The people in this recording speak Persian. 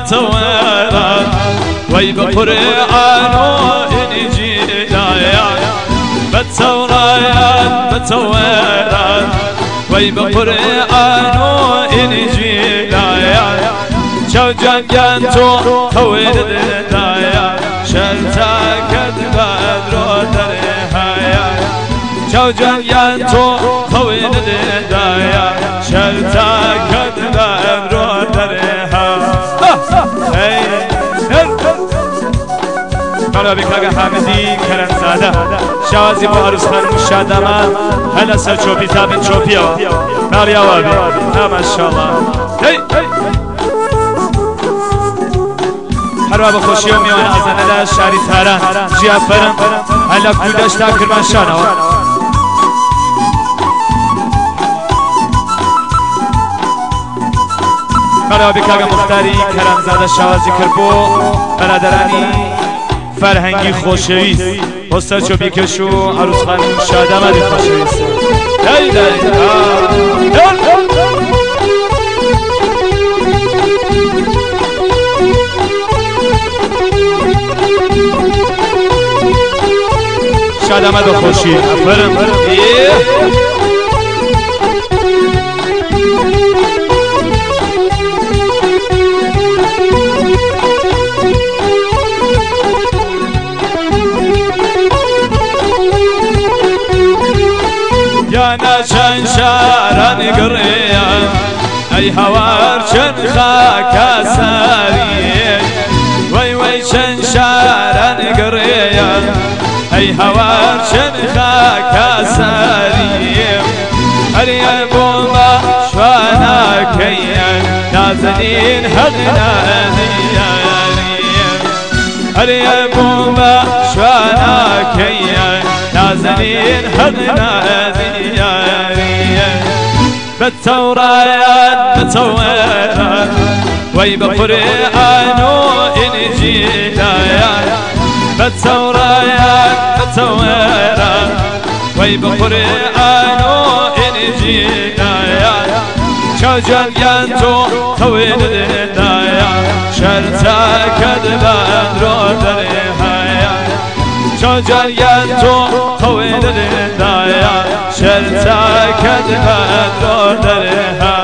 بتوران وي بقرآن وإنجيل بتوران وي بقرآن وإنجيل شو جنجان تو خويل دايا شلتا كذب أدرو درهايا شو جنجان تو خويل دايا شلتا كذب أدرو درهايا مرحبا بك آقا حامدی کرمزاده شازی با عروس خانم شادمان هلا سر چوبی تابین چوبی مریا وابی ماشاءالله هروا بخوشی و میوان ازنه شاری تاران جیافرم هلا کودش تا کرمان شانه مرحبا بك آقا مختاری کرمزاده شازی کربو برادرانی فرهنگی خوشویست استاد چوبی کشو عروس خانم شادمدی خوشویست دای شادمد خوشی افرم يانا شن شارن قريا اي هوار شن خاكا ساري وي وي شن شارن قريا اي هوار شن خاكا ساري هريا بوما شوانا كيا نازلين هغنا هريا بوما شوانا كيا نازلين هغنا بتوران وي بقرآن وإنجيل بتوران وي بقرآن وإنجيل شو جنجان تو خويل دايا شرتا كذب أدرو درهايا شو جنجان تو خويل دايا شرتا كذب أدرو درهايا